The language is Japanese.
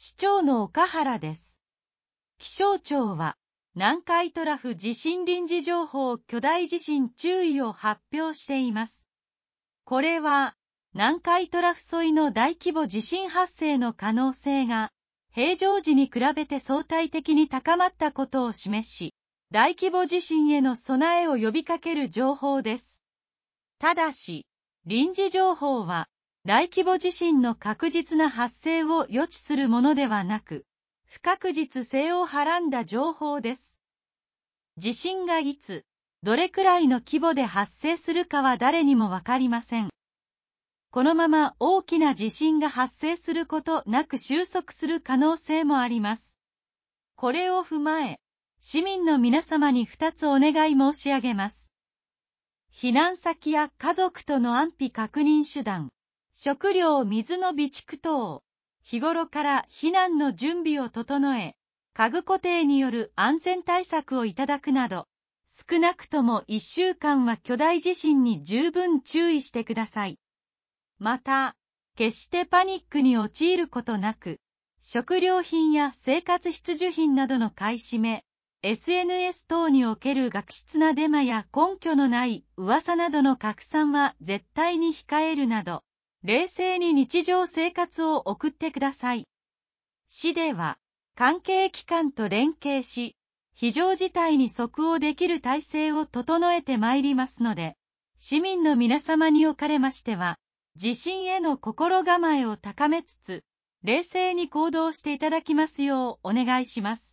市長の岡原です。気象庁は、南海トラフ地震臨時情報巨大地震注意を発表しています。これは、南海トラフ沿いの大規模地震発生の可能性が、平常時に比べて相対的に高まったことを示し、大規模地震への備えを呼びかける情報です。ただし、臨時情報は、大規模地震の確実な発生を予知するものではなく、不確実性をはらんだ情報です。地震がいつ、どれくらいの規模で発生するかは誰にもわかりません。このまま大きな地震が発生することなく収束する可能性もあります。これを踏まえ、市民の皆様に2つお願い申し上げます。避難先や家族との安否確認手段、食料・水の備蓄等、日頃から避難の準備を整え、家具固定による安全対策をいただくなど、少なくとも1週間は巨大地震に十分注意してください。また、決してパニックに陥ることなく、食料品や生活必需品などの買い占め、SNS 等における悪質なデマや根拠のない噂などの拡散は絶対に控えるなど、冷静に日常生活を送ってください。市では、関係機関と連携し、非常事態に即応できる体制を整えてまいりますので、市民の皆様におかれましては、地震への心構えを高めつつ、冷静に行動していただきますようお願いします。